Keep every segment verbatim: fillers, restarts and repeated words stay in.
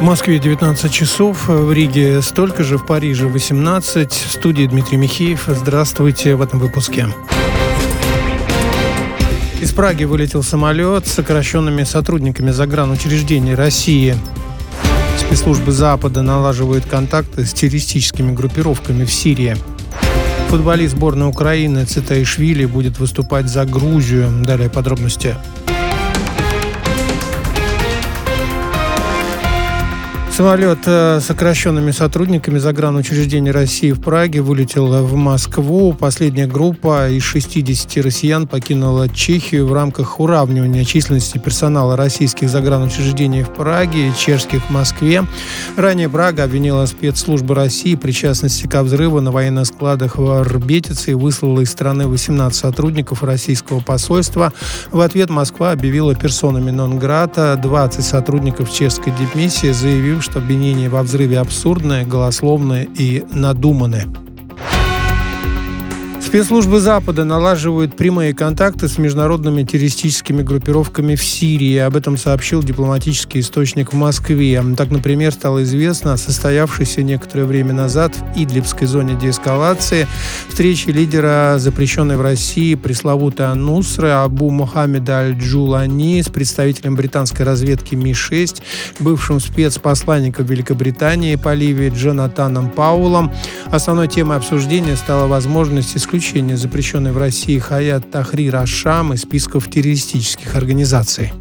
В Москве девятнадцать часов, в Риге столько же, в Париже восемнадцать. В студии Дмитрий Михеев. Здравствуйте в этом выпуске. Из Праги вылетел самолет с сокращенными сотрудниками загранучреждений России. Спецслужбы Запада налаживают контакты с террористическими группировками в Сирии. Футболист сборной Украины Цитаишвили будет выступать за Грузию. Далее подробности. Самолет с сокращенными сотрудниками загранучреждений России в Праге вылетел в Москву. Последняя группа из шестидесяти россиян покинула Чехию в рамках уравнивания численности персонала российских загранучреждений в Праге и чешских в Москве. Ранее Прага обвинила спецслужбы России в причастности ко взрыву на военных складах в Арбетице и выслала из страны восемнадцать сотрудников российского посольства. В ответ Москва объявила персонами нон-грата двадцать сотрудников чешской дипмиссии, заявив, что обвинения во взрыве абсурдные, голословные и надуманные. Спецслужбы Запада налаживают прямые контакты с международными террористическими группировками в Сирии. Об этом сообщил дипломатический источник в Москве. Так, например, стало известно о состоявшейся некоторое время назад в Идлибской зоне деэскалации встрече лидера запрещенной в России пресловутой ан-Нусры Абу Мохаммеда аль-Джулани с представителем британской разведки Ми шесть, бывшим спецпосланником Великобритании по Ливии Джонатаном Паулом. Основной темой обсуждения стала возможность исключения запрещенной в России Хаят Тахрир аш-Шам из списков террористических организаций.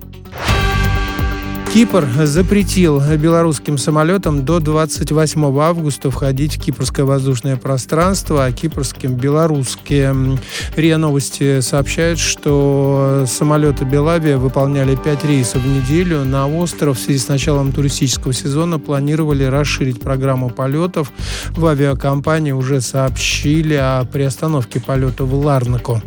Кипр запретил белорусским самолетам до двадцать восьмого августа входить в кипрское воздушное пространство, а кипрским – белорусские. РИА Новости сообщают, что самолеты Белавия выполняли пять рейсов в неделю. На остров в связи с началом туристического сезона планировали расширить программу полетов. В авиакомпании уже сообщили о приостановке полета в Ларнаку.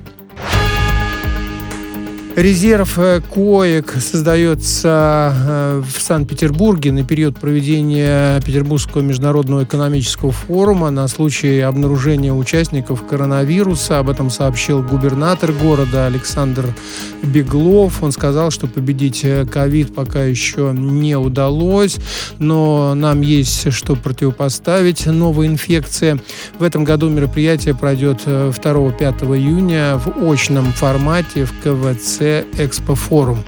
Резерв коек создается в Санкт-Петербурге на период проведения Петербургского международного экономического форума на случай обнаружения участников коронавируса. Об этом сообщил губернатор города Александр Беглов. Он сказал, что победить ковид пока еще не удалось, но нам есть что противопоставить новой инфекции. В этом году мероприятие пройдет второго-пятого июня в очном формате в ка вэ цэ «Экспофорум».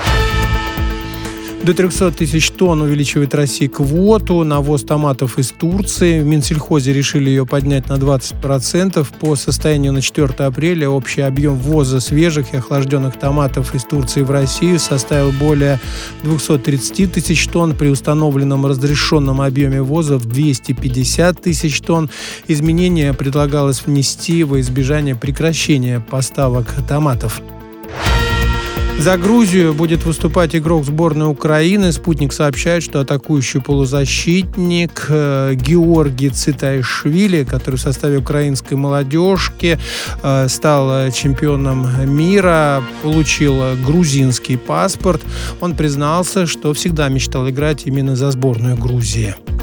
До триста тысяч тонн увеличивает Россия квоту на ввоз томатов из Турции. В Минсельхозе решили ее поднять на двадцать процентов. По состоянию на четвёртое апреля общий объем ввоза свежих и охлажденных томатов из Турции в Россию составил более двести тридцать тысяч тонн. При установленном разрешенном объеме ввоза в двести пятьдесят тысяч тонн. Изменения предлагалось внести во избежание прекращения поставок томатов. За Грузию будет выступать игрок сборной Украины. «Спутник» сообщает, что атакующий полузащитник Георгий Цитаишвили, который в составе украинской молодежки стал чемпионом мира, получил грузинский паспорт. Он признался, что всегда мечтал играть именно за сборную Грузии.